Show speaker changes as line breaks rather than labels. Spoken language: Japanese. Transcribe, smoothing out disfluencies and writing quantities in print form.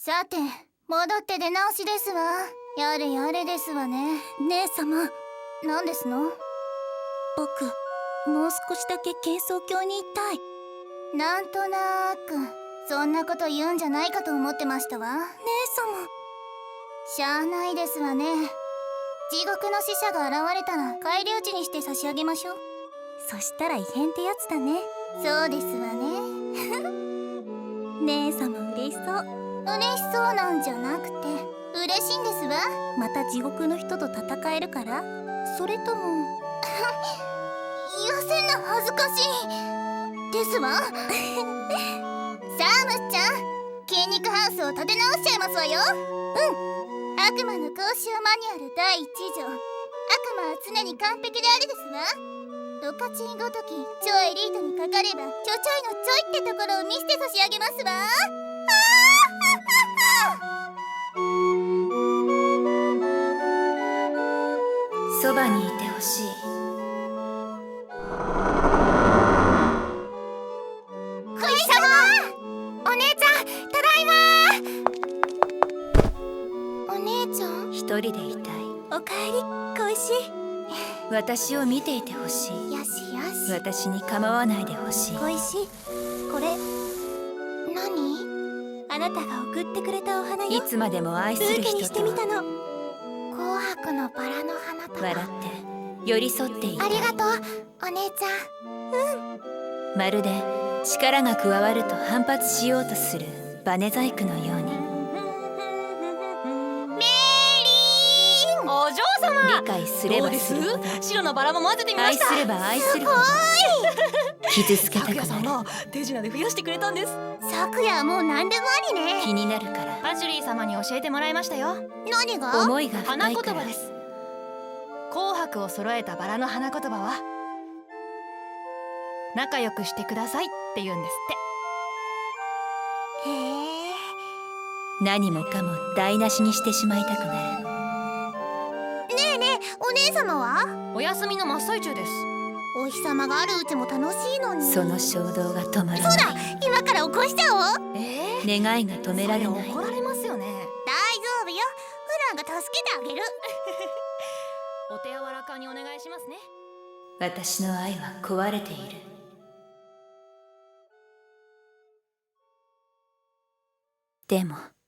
さて、戻って出直しですわ。やれやれですわね。
姉様、
何ですの？
僕もう少しだけ幻想郷にいたい。
なんとなくそんなこと言うんじゃないかと思ってましたわ。
姉様、
しゃあないですわね。地獄の使者が現れたら返り討ちにして差し上げましょう。
そしたら異変ってやつだね。
そうですわね。
姉様嬉しそう。
嬉しそうなんじゃなくて嬉しいんですわ。
また地獄の人と戦えるから？それとも
言わせんな、恥ずかしいですわ。さあむっちゃん、筋肉ハウスを立て直しちゃいますわよ。悪魔の交渉マニュアル第1条、悪魔は常に完璧であるですわ。ドカチンごとき超エリートにかかればちょちょいのちょいってところを見せて差し上げますわ。
そばにいてほしい。
恋様、お姉ちゃん、ただいま。お姉ちゃん、
一人でいたい。
おかえり、恋しい。
私を見ていてほしい。
よしよし。
私に構わないでほしい。
恋しい。これ
何？
あなたが送ってくれたお花よ。
いつまでも愛する
ブーケにし
人と
てみたの。
紅白のバラの花束。
笑って寄り添っていたい。
ありがとう、お姉ちゃん。
まるで力が加わると反発しようとするバネ細工のように。
お嬢様、
理解すればするほど
白のバラも混ぜてみました。
愛すれば愛するほど傷つけたく
拓也さん
な
が手品で増やしてくれたんです。
昨夜はもう何でもあり
る。
ね。
気になるから。
パジュリー様に教えてもらいましたよ。
何が？
思いが
花言
深いから。
葉です。紅白を揃えたバラの花言葉は仲良くしてくださいって言うんです
へえ。
何もかも台無しにしてしまいたくなる。
ねえねえ、お姉様は？
って。お休みの真っ最中です。
お日様があるうちも楽しいのに。
その衝動が止まら
そうだ、
ない。
今から起こしちゃおう。
願いが止められない。
それ怒られますよね。
大丈夫よ、フランが助けてあげる。
お手柔らかにお願いしますね。
私の愛は壊れている。でも